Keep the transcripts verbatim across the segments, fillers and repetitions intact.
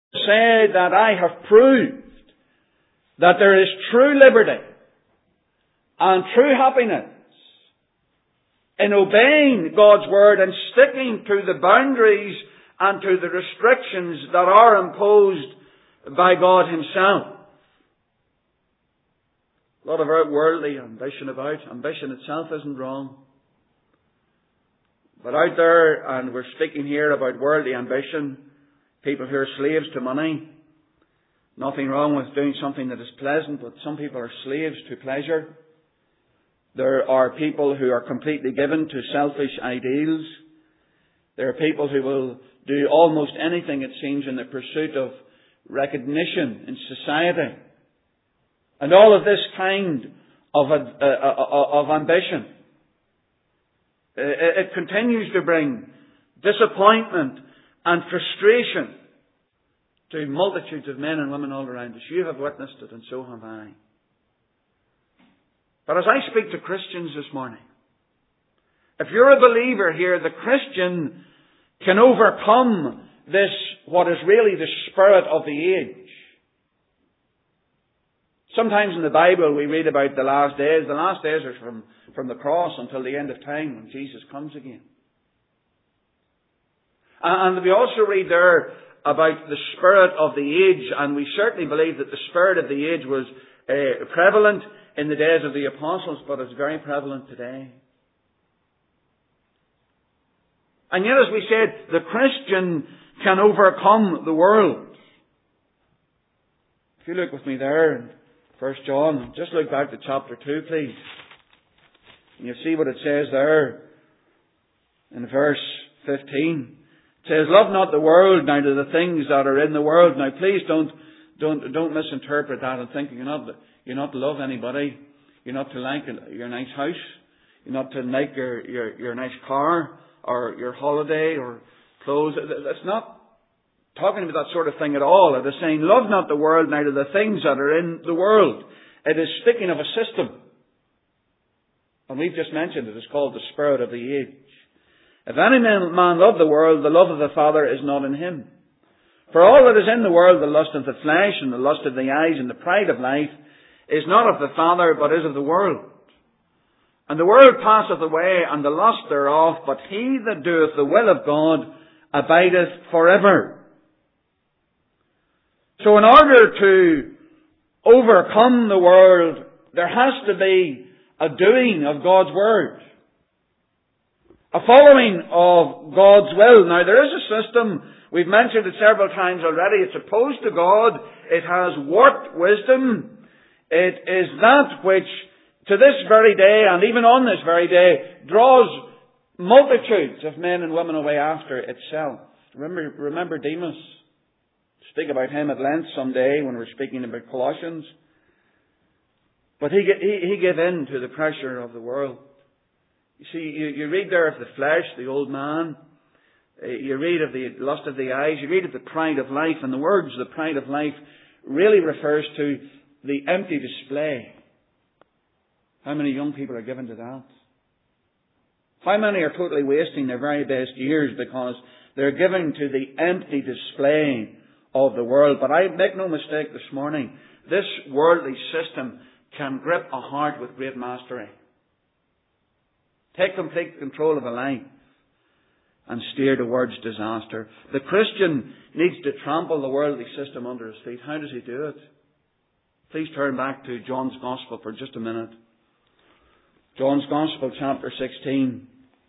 said that I have proved that there is true liberty and true happiness in obeying God's Word and sticking to the boundaries and to the restrictions that are imposed by God Himself. A lot of worldly ambition about. Ambition itself isn't wrong. But out there, and we're speaking here about worldly ambition, people who are slaves to money. Nothing wrong with doing something that is pleasant, but some people are slaves to pleasure. There are people who are completely given to selfish ideals. There are people who will do almost anything, it seems, in the pursuit of recognition in society. And all of this kind of, uh, uh, of ambition, it, it continues to bring disappointment and frustration to multitudes of men and women all around us. You have witnessed it, and so have I. But as I speak to Christians this morning, if you're a believer here, the Christian can overcome this, what is really the spirit of the age. Sometimes in the Bible we read about the last days. The last days are from, from the cross until the end of time when Jesus comes again. And we also read there about the spirit of the age, and we certainly believe that the spirit of the age was uh, prevalent in the days of the apostles, but it's very prevalent today. And yet, as we said, the Christian can overcome the world. If you look with me there in First John, just look back to chapter two, please. And you'll see what it says there in verse fifteen. It says, "Love not the world, neither the things that are in the world." Now, please don't don't don't misinterpret that and think you're not you're not to love anybody. You're not to like your nice house. You're not to like your your your nice car or your holiday or clothes. That's not talking about that sort of thing at all. It is saying, "Love not the world, neither the things that are in the world." It is speaking of a system, and we've just mentioned it is called the spirit of the age. If any man love the world, the love of the Father is not in him. For all that is in the world, the lust of the flesh and the lust of the eyes and the pride of life, is not of the Father, but is of the world. And the world passeth away, and the lust thereof, but he that doeth the will of God abideth forever. So in order to overcome the world, there has to be a doing of God's Word. A following of God's will. Now, there is a system. We've mentioned it several times already. It's opposed to God. It has warped wisdom. It is that which, to this very day, and even on this very day, draws multitudes of men and women away after itself. Remember, remember Demas. Speak about him at length someday when we're speaking about Colossians. But he, he, he gave in to the pressure of the world. You see, you, you read there of the flesh, the old man. Uh, you read of the lust of the eyes. You read of the pride of life. And the words, the pride of life, really refers to the empty display. How many young people are given to that? How many are totally wasting their very best years because they're given to the empty display of the world? But I make no mistake this morning, this worldly system can grip a heart with great mastery. Take complete control of a life and steer towards disaster. The Christian needs to trample the worldly system under his feet. How does he do it? Please turn back to John's Gospel for just a minute. John's Gospel, chapter sixteen.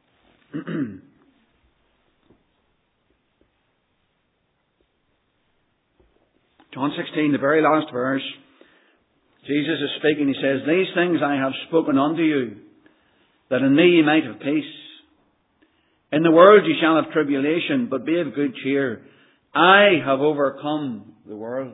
John sixteen, the very last verse. Jesus is speaking. He says, "These things I have spoken unto you, that in me ye might have peace. In the world ye shall have tribulation, but be of good cheer. I have overcome the world."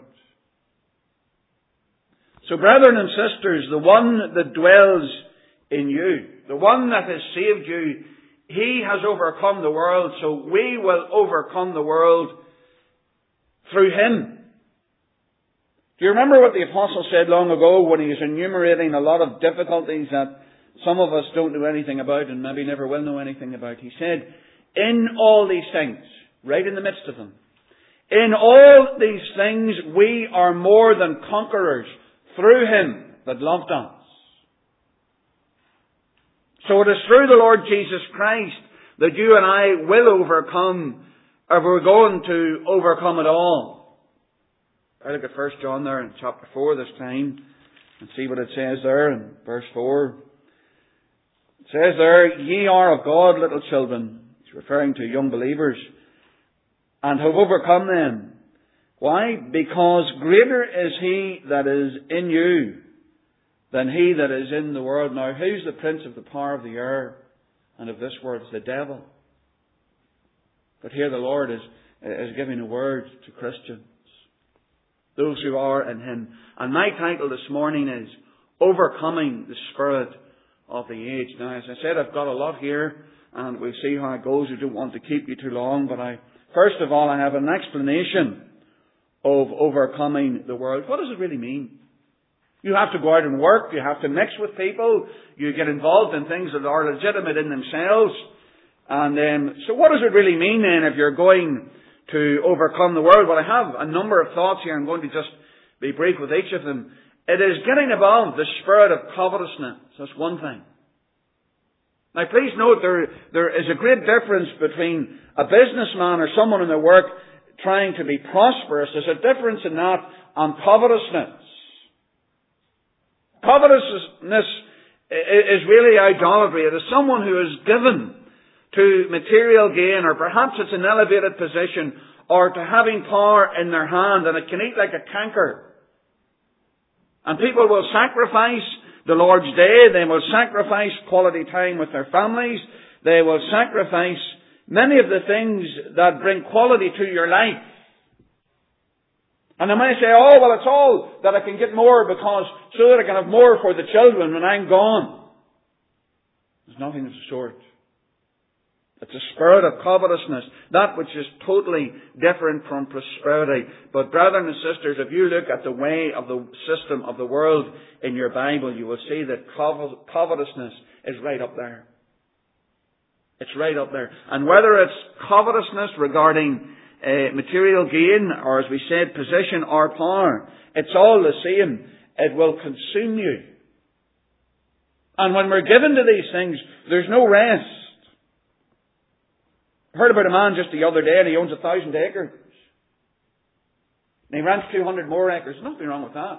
So brethren and sisters, the one that dwells in you, the one that has saved you, he has overcome the world, so we will overcome the world through him. Do you remember what the apostle said long ago when he was enumerating a lot of difficulties that some of us don't know anything about and maybe never will know anything about? He said, in all these things, right in the midst of them, In all these things we are more than conquerors through Him that loved us. So it is through the Lord Jesus Christ that you and I will overcome, if we're going to overcome it all. I look at First John there in chapter four this time and see what it says there in verse four. It says there, ye are of God, little children. He's referring to young believers. And have overcome them. Why? Because greater is He that is in you than he that is in the world. Now, who's the prince of the power of the air and of this world? It's the devil. But here the Lord is, is giving a word to Christians, those who are in Him. And my title this morning is Overcoming the Spirit of the Age. Now, as I said, I've got a lot here, and we'll see how it goes. I don't want to keep you too long, but I, first of all, I have an explanation of overcoming the world. What does it really mean? You have to go out and work. You have to mix with people. You get involved in things that are legitimate in themselves. And um, so what does it really mean then if you're going to overcome the world? Well, I have a number of thoughts here. I'm going to just be brief with each of them. It is getting above the spirit of covetousness. That's one thing. Now, please note there, there is a great difference between a businessman or someone in their work trying to be prosperous. There's a difference in that and covetousness. Covetousness is really idolatry. It is someone who is given to material gain, or perhaps it's an elevated position, or to having power in their hand, and it can eat like a canker. And people will sacrifice the Lord's Day. They will sacrifice quality time with their families. They will sacrifice many of the things that bring quality to your life. And they may say, oh, well, it's all that I can get more because so that I can have more for the children when I'm gone. There's nothing of the sort. It's a spirit of covetousness, that which is totally different from prosperity. But brethren and sisters, if you look at the way of the system of the world in your Bible, you will see that covetousness is right up there. It's right up there. And whether it's covetousness regarding uh, material gain, or as we said, position or power, it's all the same. It will consume you. And when we're given to these things, there's no rest. I heard about a man just the other day, and he owns a thousand acres. And he rents two hundred more acres. There's nothing wrong with that.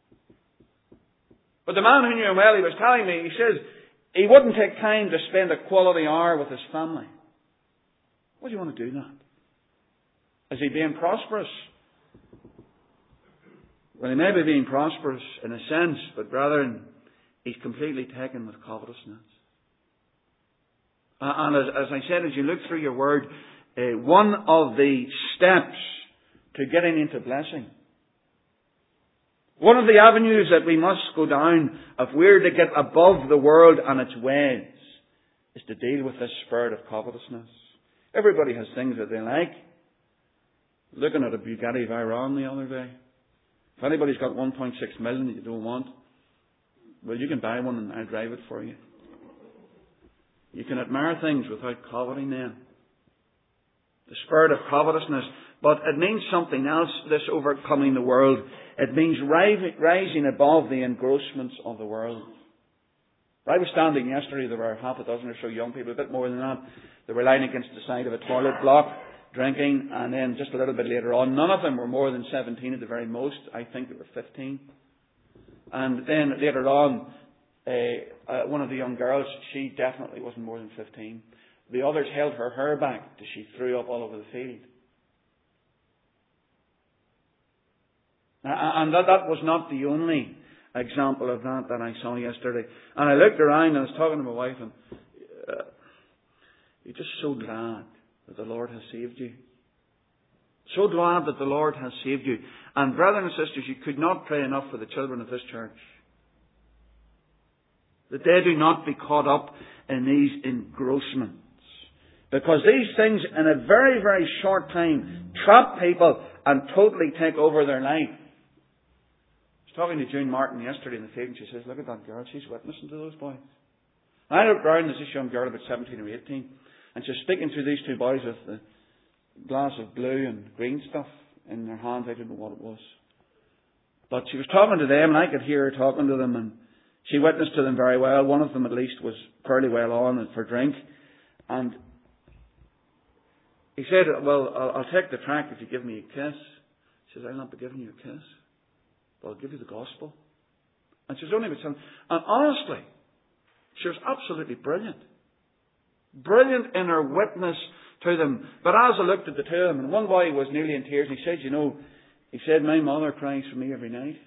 But the man who knew him well, he was telling me, he says, he wouldn't take time to spend a quality hour with his family. Why do you want to do that? Is he being prosperous? Well, he may be being prosperous in a sense, but brethren, he's completely taken with covetousness. Uh, and as, as I said, as you look through your word, uh, one of the steps to getting into blessing, one of the avenues that we must go down if we're to get above the world and its ways, is to deal with this spirit of covetousness. Everybody has things that they like. Looking at a Bugatti Veyron the other day. If anybody's got one point six million that you don't want, well, you can buy one and I'll drive it for you. You can admire things without coveting them. The spirit of covetousness. But it means something else, this overcoming the world. It means rising above the engrossments of the world. I was standing yesterday, there were half a dozen or so young people, a bit more than that. They were lying against the side of a toilet block, drinking, and then just a little bit later on, none of them were more than seventeen at the very most. I think they were fifteen. And then later on, uh, uh, one of the young girls, she definitely wasn't more than fifteen. The others held her hair back till she threw up all over the field. And that, that was not the only example of that that I saw yesterday. And I looked around and I was talking to my wife, and uh, you're just so glad that the Lord has saved you. So glad that the Lord has saved you. And brothers and sisters, you could not pray enough for the children of this church, that they do not be caught up in these engrossments. Because these things in a very, very short time trap people and totally take over their life. I was talking to June Martin yesterday in the field, and she says, look at that girl, she's witnessing to those boys. And I looked around, there's this young girl about seventeen or eighteen, and she's speaking to these two boys with the, glass of blue and green stuff in their hands. I don't know what it was. But she was talking to them, and I could hear her talking to them, and she witnessed to them very well. One of them, at least, was fairly well on for drink. And he said, well, I'll, I'll take the tract if you give me a kiss. She says, I'll not be giving you a kiss, but I'll give you the gospel. And she was only with some. And honestly, she was absolutely brilliant. Brilliant in her witness to them. But as I looked at the two of them, and one boy was nearly in tears, and he said, you know, he said, my mother cries for me every night.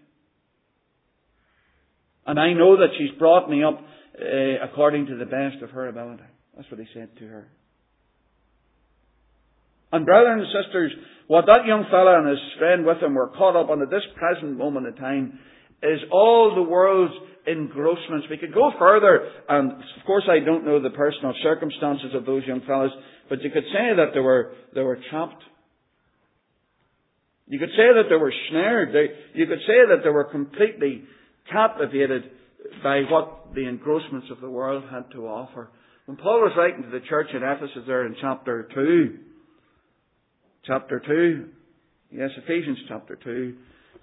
And I know that she's brought me up uh, according to the best of her ability. That's what he said to her. And brothers and sisters, what that young fella and his friend with him were caught up on at this present moment in time is all the world's engrossments. We could go further, and of course I don't know the personal circumstances of those young fellas, but you could say that they were they were trapped. You could say that they were snared. They, you could say that they were completely captivated by what the engrossments of the world had to offer. When Paul was writing to the church at Ephesus there in chapter two, chapter two, yes, Ephesians chapter two,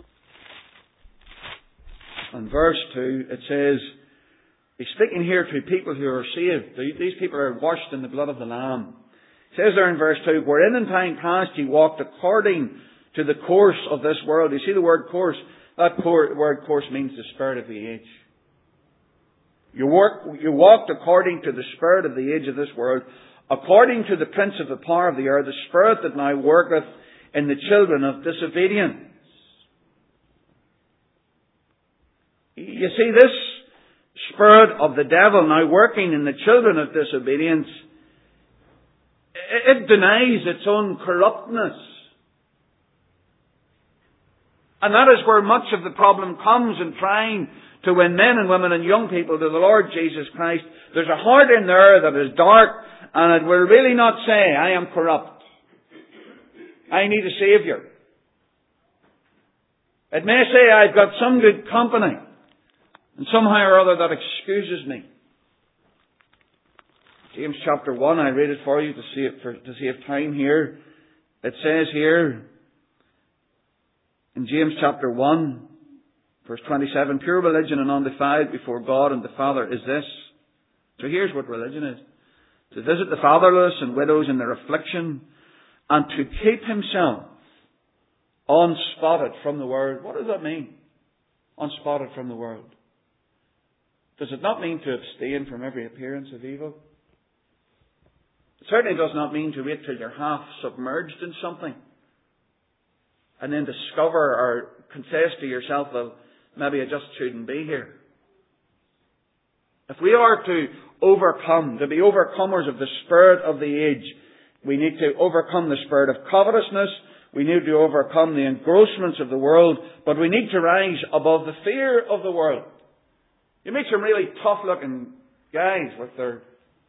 and verse two, it says, he's speaking here to people who are saved. These people are washed in the blood of the Lamb. It says there in verse two, wherein in time past ye walked according to the course of this world. You see the word course? That cor- word course means the spirit of the age. You, work, you walked according to the spirit of the age of this world, according to the prince of the power of the air, the spirit that now worketh in the children of disobedience. You see, this spirit of the devil now working in the children of disobedience, it denies its own corruptness. And that is where much of the problem comes in trying to win men and women and young people to the Lord Jesus Christ. There's a heart in there that is dark, and it will really not say, I am corrupt. I need a Saviour. It may say, I've got some good company, and somehow or other that excuses me. James chapter one, I read it for you to save, for, to save time here. It says here, in James chapter one, verse twenty-seven, pure religion and undefiled before God and the Father is this. So here's what religion is. To visit the fatherless and widows in their affliction, and to keep himself unspotted from the world. What does that mean? Unspotted from the world. Does it not mean to abstain from every appearance of evil? It certainly does not mean to wait till you're half submerged in something and then discover or confess to yourself, well, maybe I just shouldn't be here. If we are to overcome, to be overcomers of the spirit of the age, we need to overcome the spirit of covetousness. We need to overcome the engrossments of the world, but we need to rise above the fear of the world. You meet some really tough-looking guys with their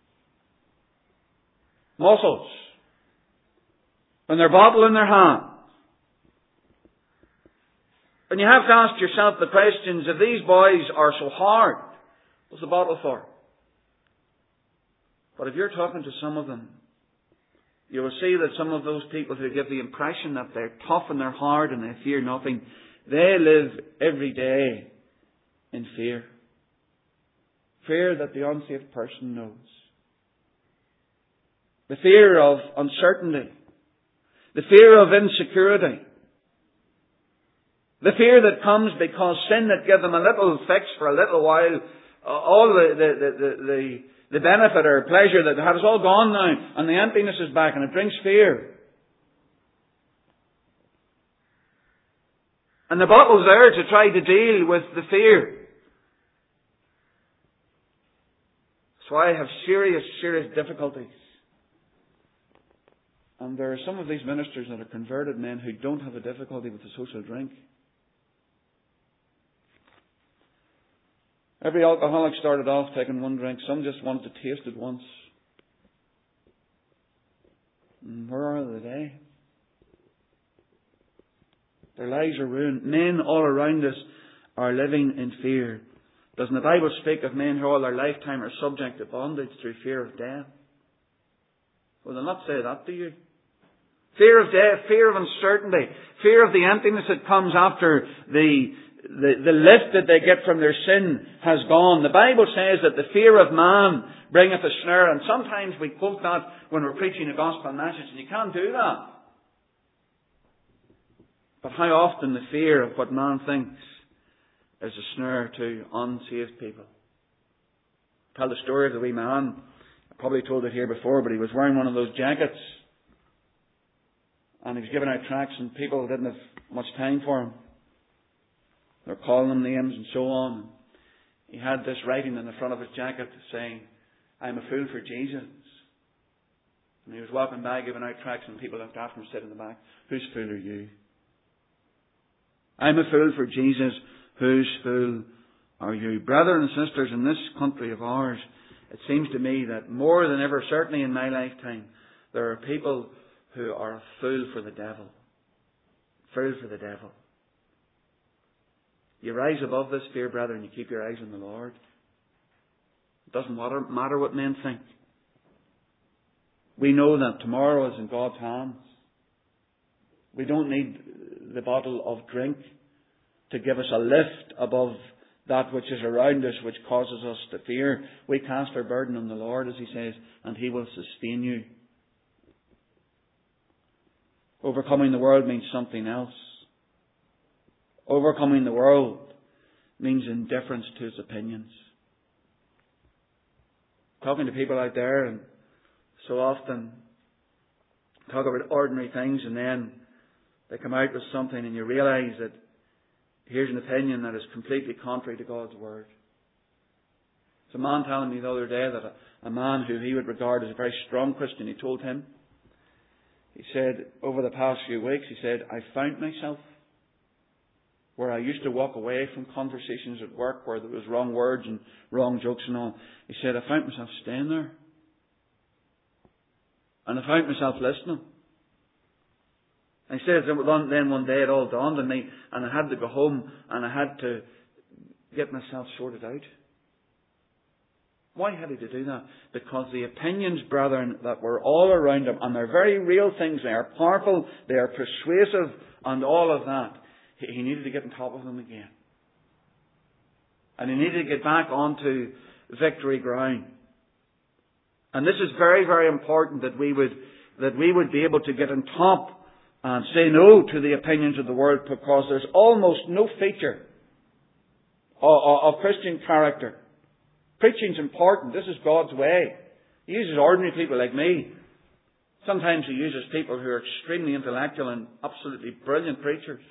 muscles and their bottle in their hand. And you have to ask yourself the questions, if these boys are so hard, what's the bottle for? But if you're talking to some of them, you will see that some of those people who give the impression that they're tough and they're hard and they fear nothing, they live every day in fear. Fear that the unsaved person knows. The fear of uncertainty. The fear of insecurity. The fear that comes because sin that gives them a little fix for a little while, uh, all the, the, the, the, the, the benefit or pleasure that they had is all gone now, and the emptiness is back, and it brings fear. And the bottle's there to try to deal with the fear. That's why I have serious, serious difficulties. And there are some of these ministers that are converted men who don't have a difficulty with the social drink. Every alcoholic started off taking one drink. Some just wanted to taste it once. And where are they today? Their lives are ruined. Men all around us are living in fear. Doesn't the Bible speak of men who all their lifetime are subject to bondage through fear of death? Will they not say that to you? Fear of death, fear of uncertainty, fear of the emptiness that comes after the, the, the lift that they get from their sin has gone. The Bible says that the fear of man bringeth a snare, and sometimes we quote that when we're preaching a gospel message, and you can't do that. But how often the fear of what man thinks is a snare to unsaved people. I tell the story of the wee man. I probably told it here before, but he was wearing one of those jackets. And he was giving out tracts, and people didn't have much time for him. They were calling him names and so on. He had this writing in the front of his jacket saying, "I'm a fool for Jesus." And he was walking by giving out tracts, and people looked after him, sitting in the back. "Whose fool are you?" "I'm a fool for Jesus. Whose fool are you?" Brothers and sisters, in this country of ours, it seems to me that more than ever, certainly in my lifetime, there are people who are a fool for the devil. Fool for the devil. You rise above this fear, brother, and you keep your eyes on the Lord. It doesn't matter, matter what men think. We know that tomorrow is in God's hands. We don't need the bottle of drink to give us a lift above that which is around us, which causes us to fear. We cast our burden on the Lord, as He says, and He will sustain you. Overcoming the world means something else. Overcoming the world means indifference to its opinions. Talking to people out there, and so often talk about ordinary things, and then they come out with something and you realise that here's an opinion that is completely contrary to God's Word. There's a man telling me the other day that a, a man who he would regard as a very strong Christian, he told him, he said, over the past few weeks, he said, "I found myself where I used to walk away from conversations at work where there was wrong words and wrong jokes and all." He said, "I found myself staying there. And I found myself listening." And he said, then one day it all dawned on me, and I had to go home and I had to get myself sorted out. Why had he to do that? Because the opinions, brethren, that were all around him, and they're very real things, they are powerful, they are persuasive, and all of that, he needed to get on top of them again. And he needed to get back onto victory ground. And this is very, very important that we would, that we would be able to get on top and say no to the opinions of the world, because there's almost no feature of, of Christian character. Preaching's important. This is God's way. He uses ordinary people like me. Sometimes He uses people who are extremely intellectual and absolutely brilliant preachers.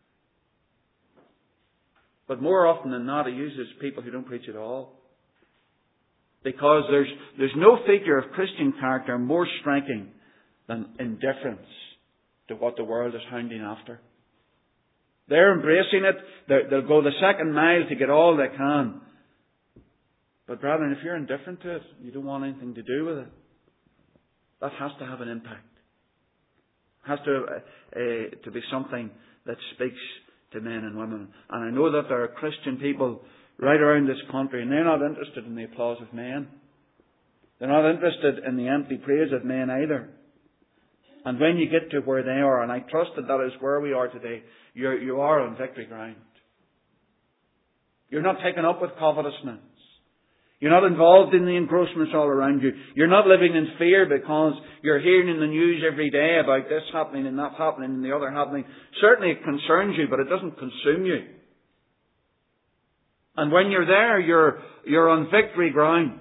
But more often than not, He uses people who don't preach at all. Because there's, there's no feature of Christian character more striking than indifference to what the world is hounding after. They're embracing it. They're, they'll go the second mile to get all they can. But brethren, if you're indifferent to it, you don't want anything to do with it, that has to have an impact. It has to, uh, uh, to be something that speaks to men and women. And I know that there are Christian people right around this country, and they're not interested in the applause of men. They're not interested in the empty praise of men either. And when you get to where they are, and I trust that that is where we are today, you're, you are on victory ground. You're not taken up with covetousness. You're not involved in the engrossments all around you. You're not living in fear because you're hearing in the news every day about this happening and that happening and the other happening. Certainly it concerns you, but it doesn't consume you. And when you're there, you're, you're on victory ground.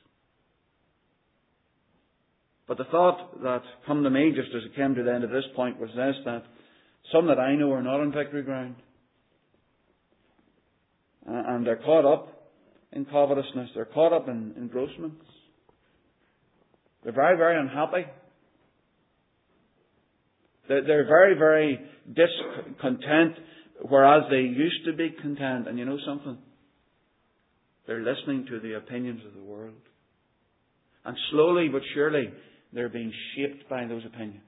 But the thought that come to me just as it came to the end of this point was this, that some that I know are not on victory ground. And they're caught up in covetousness. They're caught up in engrossments. They're very, very unhappy. They're, they're very, very discontent, whereas they used to be content. And you know something? They're listening to the opinions of the world. And slowly but surely, they're being shaped by those opinions.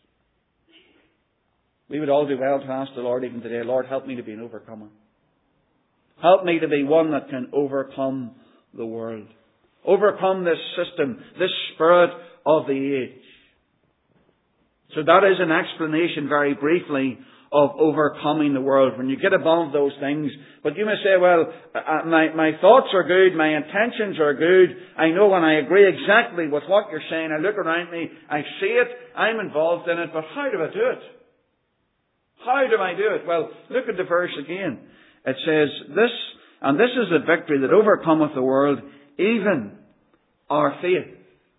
We would all do well to ask the Lord even today, "Lord, help me to be an overcomer. Help me to be one that can overcome the world. Overcome this system, this spirit of the age. So that is an explanation, very briefly, of overcoming the world. When you get above those things, but you may say, well, uh, my, my thoughts are good, my intentions are good, I know and I agree exactly with what you're saying, I look around me, I see it, I'm involved in it, but how do I do it? How do I do it? Well, look at the verse again. It says, this, and this is the victory that overcometh the world, even our faith.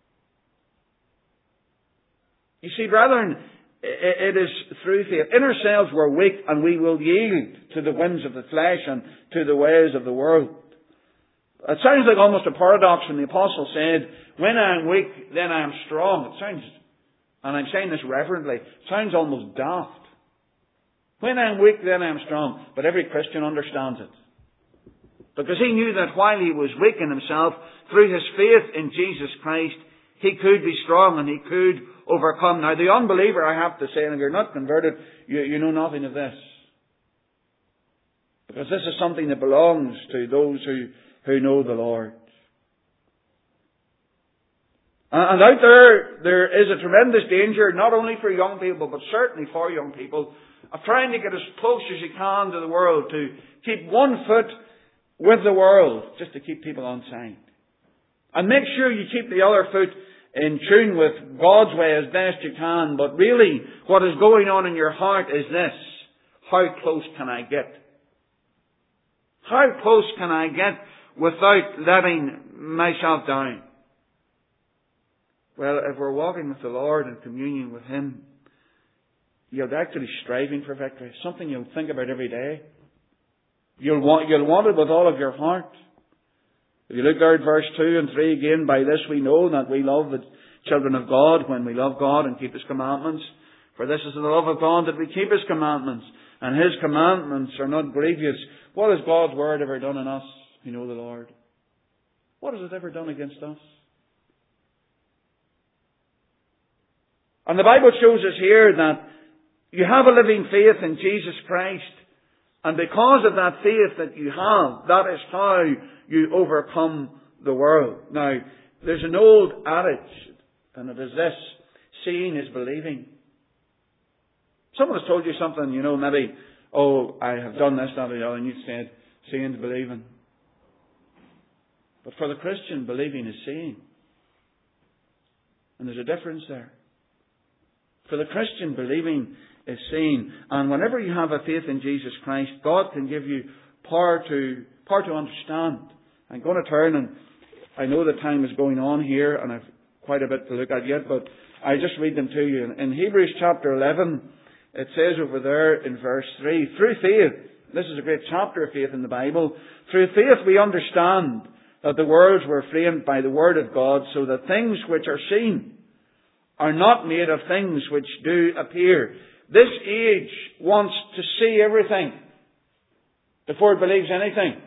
You see, brethren, it is through faith. In ourselves we're weak and we will yield to the whims of the flesh and to the ways of the world. It sounds like almost a paradox when the apostle said, when I am weak, then I am strong. It sounds, and I'm saying this reverently, it sounds almost daft. When I am weak, then I am strong. But every Christian understands it. Because he knew that while he was weak in himself, through his faith in Jesus Christ, he could be strong and he could overcome. Now, the unbeliever, I have to say, and if you're not converted, you, you know nothing of this. Because this is something that belongs to those who, who know the Lord. And out there, there is a tremendous danger, not only for young people, but certainly for young people, of trying to get as close as you can to the world, to keep one foot with the world, just to keep people on side. And make sure you keep the other foot in tune with God's way as best you can. But really, what is going on in your heart is this: how close can I get? How close can I get without letting myself down? Well, if we're walking with the Lord in communion with Him, you're actually striving for victory. Something you'll think about every day. You'll want, you'll want it with all of your heart. If you look there at verse two and three again, by this we know that we love the children of God when we love God and keep His commandments. For this is the love of God, that we keep His commandments. And His commandments are not grievous. What has God's Word ever done in us who know the Lord? What has it ever done against us? And the Bible shows us here that you have a living faith in Jesus Christ. And because of that faith that you have, that is how you overcome the world. Now, there's an old adage, and it is this: seeing is believing. Someone has told you something, you know, maybe, oh, I have done this, that, or the other, and you said, seeing is believing. But for the Christian, believing is seeing. And there's a difference there. For the Christian, believing is seeing. And whenever you have a faith in Jesus Christ, God can give you power to power to understand. I'm going to turn, and I know the time is going on here, and I've quite a bit to look at yet, but I just read them to you. In Hebrews chapter eleven, it says over there in verse three, through faith, this is a great chapter of faith in the Bible, through faith we understand that the worlds were framed by the Word of God, so that things which are seen are not made of things which do appear. This age wants to see everything before it believes anything.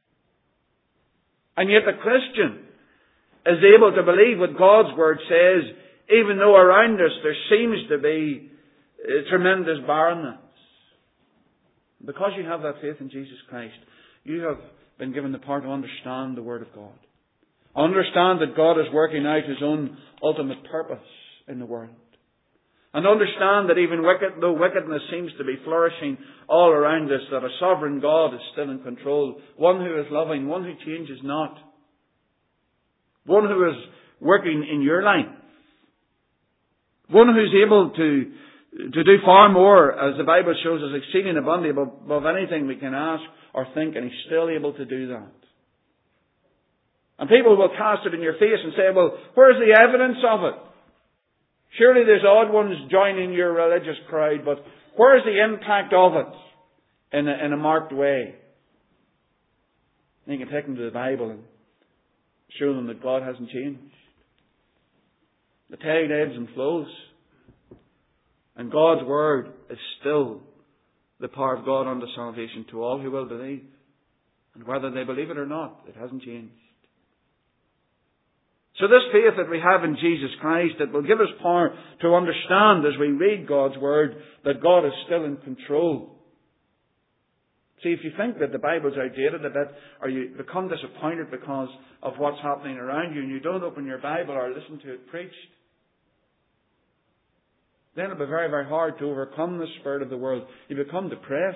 And yet the Christian is able to believe what God's Word says, even though around us there seems to be a tremendous barrenness. Because you have that faith in Jesus Christ, you have been given the power to understand the Word of God. Understand that God is working out His own ultimate purpose in the world. And understand that even wicked, though wickedness seems to be flourishing all around us, that a sovereign God is still in control. One who is loving, one who changes not. One who is working in your life. One who's able to, to do far more, as the Bible shows us, exceeding abundantly above, above anything we can ask or think, and He's still able to do that. And people will cast it in your face and say, well, where's the evidence of it? Surely there's odd ones joining your religious crowd, but where's the impact of it in a, in a marked way? And you can take them to the Bible and show them that God hasn't changed. The tide ebbs and flows. And God's Word is still the power of God unto salvation to all who will believe. And whether they believe it or not, it hasn't changed. So this faith that we have in Jesus Christ, that will give us power to understand as we read God's Word that God is still in control. See, if you think that the Bible's outdated a bit, or you become disappointed because of what's happening around you, and you don't open your Bible or listen to it preached, then it'll be very, very hard to overcome the spirit of the world. You become depressed,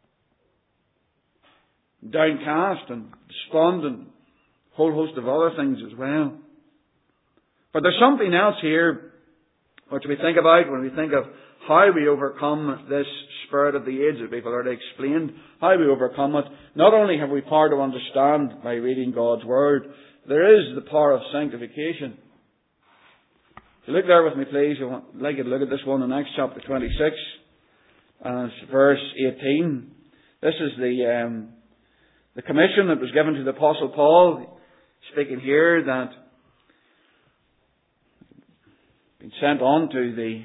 downcast and despondent, a whole host of other things as well. But there's something else here which we think about when we think of how we overcome this spirit of the age that we've already explained, how we overcome it. Not only have we power to understand by reading God's Word, there is the power of sanctification. If you look there with me, please, I'd like you to look at this one in Acts chapter twenty-six, and it's verse eighteen. This is the um, the commission that was given to the Apostle Paul, speaking here that been sent on to the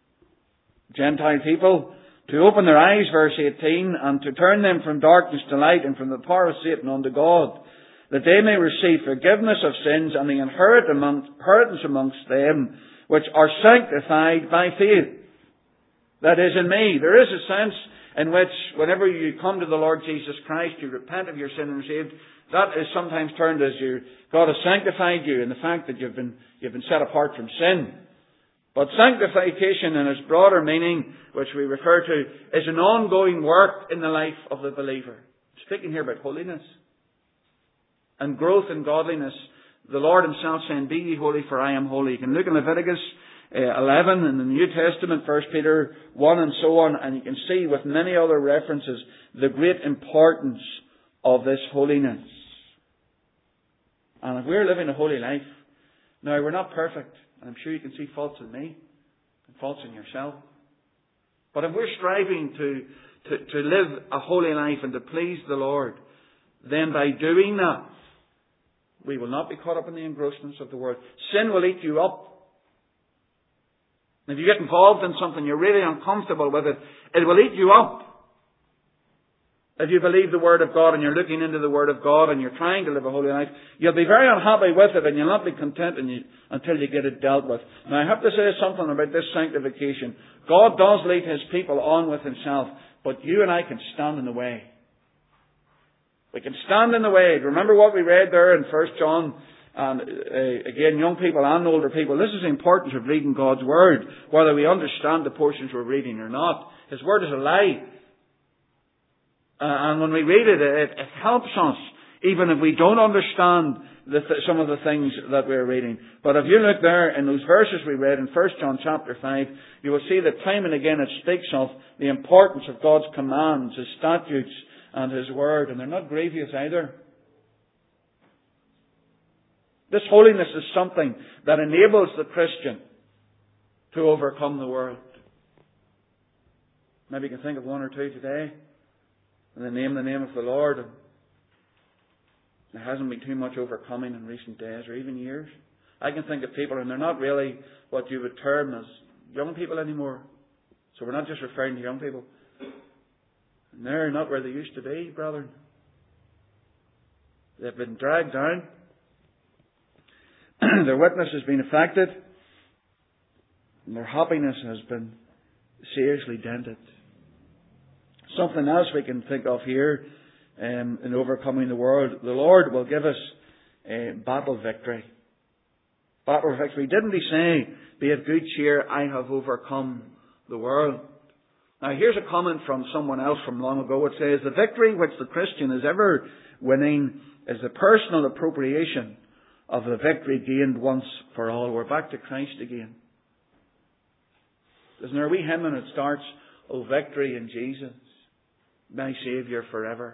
Gentile people to open their eyes, verse eighteen, and to turn them from darkness to light and from the power of Satan unto God, that they may receive forgiveness of sins and the inherit among, inheritance amongst them which are sanctified by faith. That is in me. There is a sense in which whenever you come to the Lord Jesus Christ, you repent of your sin and saved. That is sometimes termed as you, God has sanctified you in the fact that you've been, you've been set apart from sin. But sanctification in its broader meaning, which we refer to, is an ongoing work in the life of the believer. Speaking here about holiness and growth in godliness. The Lord Himself saying, "Be ye holy, for I am holy." You can look in Leviticus uh, eleven in the New Testament, First Peter one and so on, and you can see with many other references the great importance of this holiness. And if we're living a holy life, now we're not perfect. I'm sure you can see faults in me and faults in yourself. But if we're striving to, to, to live a holy life and to please the Lord, then by doing that, we will not be caught up in the engrossments of the world. Sin will eat you up. If you get involved in something, you're really uncomfortable with it, it will eat you up. If you believe the Word of God and you're looking into the Word of God and you're trying to live a holy life, you'll be very unhappy with it and you'll not be content until you get it dealt with. Now I have to say something about this sanctification. God does lead His people on with Himself, but you and I can stand in the way. We can stand in the way. Remember what we read there in First John, and uh, again, young people and older people. This is the importance of reading God's Word, whether we understand the portions we're reading or not. His Word is alive. Uh, and when we read it, it, it helps us, even if we don't understand the th- some of the things that we're reading. But if you look there in those verses we read in First John chapter five, you will see that time and again it speaks of the importance of God's commands, His statutes, and His Word. And they're not grievous either. This holiness is something that enables the Christian to overcome the world. Maybe you can think of one or two today. And they name the name of the Lord. And there hasn't been too much overcoming in recent days or even years. I can think of people, and they're not really what you would term as young people anymore. So we're not just referring to young people. And they're not where they used to be, brethren. They've been dragged down. Their witness has been affected. And their happiness has been seriously dented. Something else we can think of here um, in overcoming the world. The Lord will give us a battle victory. Battle victory. Didn't He say, "Be of good cheer, I have overcome the world"? Now here's a comment from someone else from long ago. It says, "The victory which the Christian is ever winning is the personal appropriation of the victory gained once for all." We're back to Christ again. Isn't there a wee hymn and it starts, "O victory in Jesus, my Saviour forever"?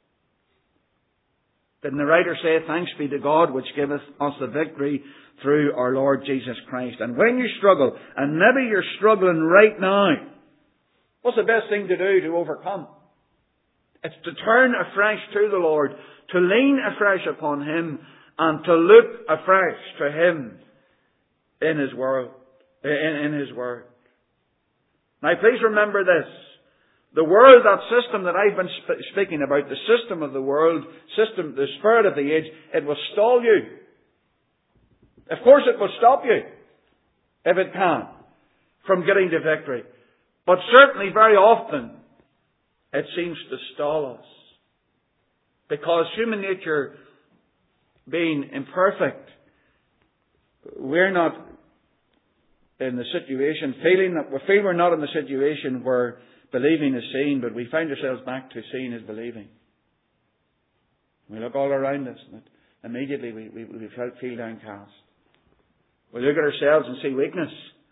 Didn't the writer say, "Thanks be to God which giveth us the victory through our Lord Jesus Christ"? And when you struggle, and maybe you're struggling right now, what's the best thing to do to overcome? It's to turn afresh to the Lord, to lean afresh upon Him, and to look afresh to Him in His Word. In, in His Word. Now please remember this. The world, that system that I've been sp- speaking about, the system of the world, system, the spirit of the age, it will stall you. Of course it will stop you, if it can, from getting to victory. But certainly very often, it seems to stall us. Because human nature being imperfect, we're not in the situation, feeling that we feel we're not in the situation where believing is seen, but we find ourselves back to seeing is believing. We look all around us, and immediately we, we, we feel downcast. We look at ourselves and see weakness,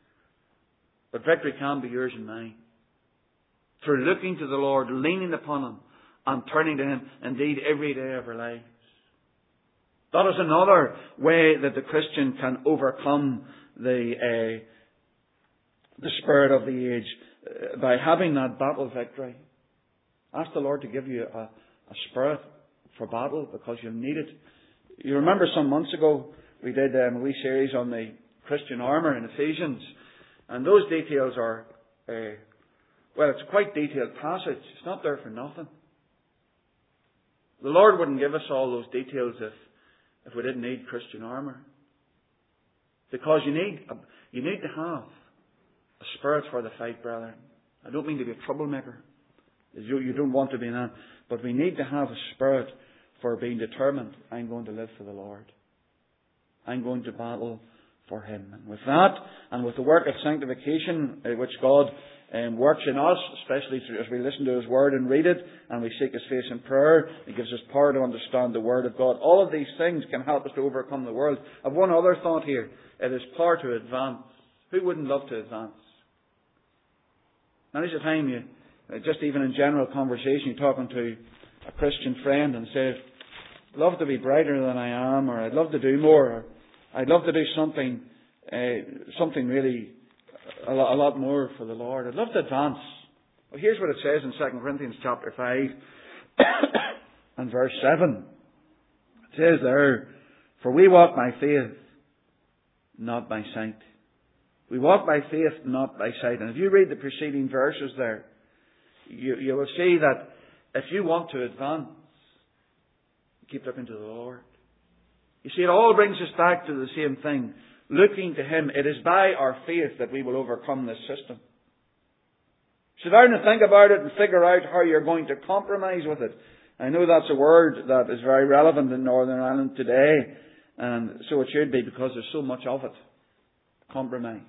but victory can be yours and mine. Through looking to the Lord, leaning upon Him, and turning to Him, indeed, every day of our lives. That is another way that the Christian can overcome the uh, the spirit of the age, uh, by having that battle victory. Ask the Lord to give you a, a spirit for battle, because you'll need it. You remember some months ago we did um, a wee series on the Christian armour in Ephesians, and those details are, uh, well, it's a quite detailed passage. It's not there for nothing. The Lord wouldn't give us all those details if if we didn't need Christian armour. Because you need a, you need to have a spirit for the fight, brethren. I don't mean to be a troublemaker. You, you don't want to be that. But we need to have a spirit for being determined. I'm going to live for the Lord. I'm going to battle for Him. And with that, and with the work of sanctification, uh, which God um, works in us, especially through, as we listen to His Word and read it, and we seek His face in prayer, it gives us power to understand the Word of God. All of these things can help us to overcome the world. I have one other thought here. It is power to advance. Who wouldn't love to advance? Many's the time you, just even in general conversation, you're talking to a Christian friend and say, I'd love to be brighter than I am, or I'd love to do more, or I'd love to do something, uh, something really a lot, a lot more for the Lord. I'd love to advance. Well, here's what it says in Second Corinthians chapter five and verse seven. It says there, for we walk by faith, not by sight. We walk by faith, not by sight. And if you read the preceding verses there, you, you will see that if you want to advance, keep looking to the Lord. You see, it all brings us back to the same thing. Looking to Him. It is by our faith that we will overcome this system. Sit down and think about it and figure out how you're going to compromise with it. I know that's a word that is very relevant in Northern Ireland today, and so it should be, because there's so much of it. Compromise.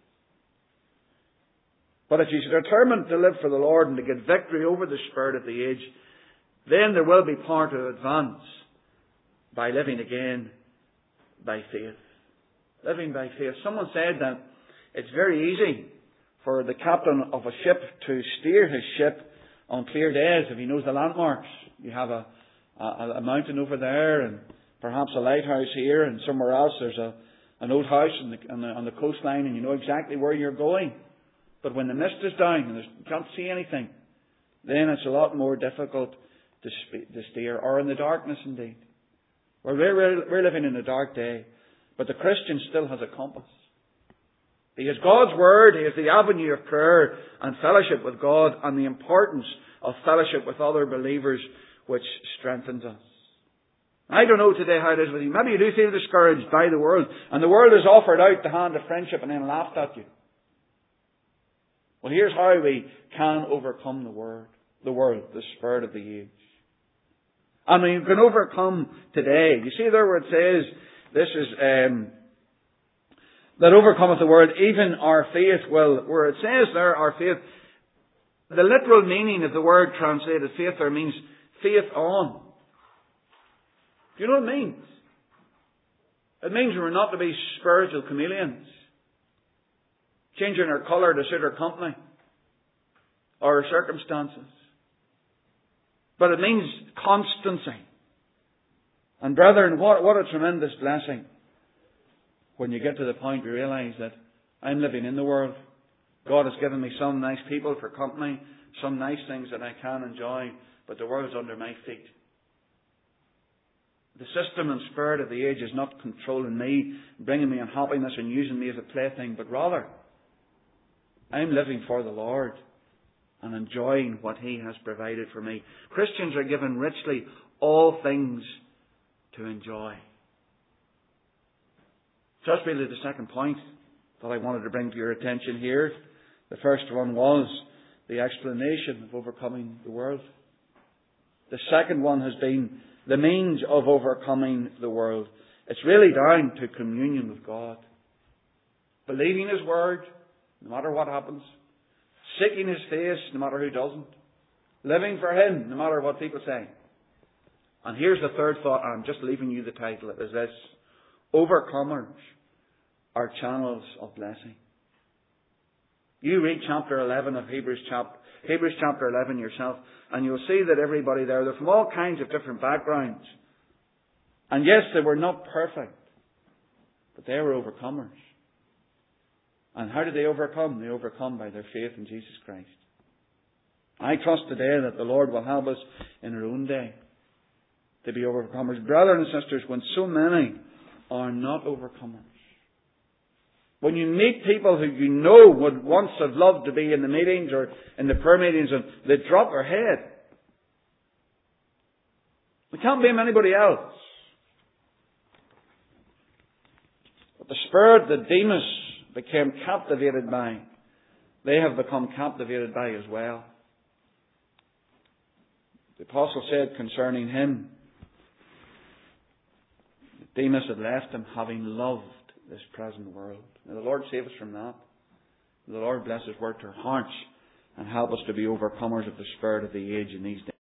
But if you're determined to live for the Lord and to get victory over the spirit of the age, then there will be power to advance by living again by faith. Living by faith. Someone said that it's very easy for the captain of a ship to steer his ship on clear days if he knows the landmarks. You have a, a, a mountain over there, and perhaps a lighthouse here, and somewhere else there's a, an old house on the, on, the, on the coastline, and you know exactly where you're going. But when the mist is down and you can't see anything, then it's a lot more difficult to, sp- to steer, or in the darkness indeed. Well, we're, we're living in a dark day, but the Christian still has a compass. He has God's Word, he has the avenue of prayer and fellowship with God, and the importance of fellowship with other believers, which strengthens us. I don't know today how it is with you. Maybe you do feel discouraged by the world, and the world has offered out the hand of friendship and then laughed at you. Well, here's how we can overcome the world, the world, the spirit of the age. And we can overcome today. You see there where it says, this is, um, that overcometh the world, even our faith will, where it says there, our faith, the literal meaning of the word translated faith there means faith on. Do you know what it means? It means we're not to be spiritual chameleons, changing our colour to suit our company or our circumstances. But it means constancy. And brethren, what, what a tremendous blessing when you get to the point you realise that I'm living in the world. God has given me some nice people for company, some nice things that I can enjoy, but the world's under my feet. The system and spirit of the age is not controlling me, bringing me unhappiness and using me as a plaything, but rather I'm living for the Lord and enjoying what He has provided for me. Christians are given richly all things to enjoy. Just really the second point that I wanted to bring to your attention here. The first one was the explanation of overcoming the world. The second one has been the means of overcoming the world. It's really down to communion with God. Believing His Word, no matter what happens. Seeking His face, no matter who doesn't. Living for Him, no matter what people say. And here's the third thought, and I'm just leaving you the title, is this. Overcomers are channels of blessing. You read chapter eleven of Hebrews chapter, Hebrews chapter eleven yourself, and you'll see that everybody there, they're from all kinds of different backgrounds. And yes, they were not perfect, but they were overcomers. And how did they overcome? They overcome by their faith in Jesus Christ. I trust today that the Lord will help us in our own day to be overcomers. Brothers and sisters, when so many are not overcomers, when you meet people who you know would once have loved to be in the meetings or in the prayer meetings and they drop their head, we can't blame anybody else. But the spirit that Demas became captivated by, they have become captivated by as well. The apostle said concerning him, that Demas had left him having loved this present world. May the Lord save us from that. May the Lord bless His word to our hearts and help us to be overcomers of the spirit of the age in these days.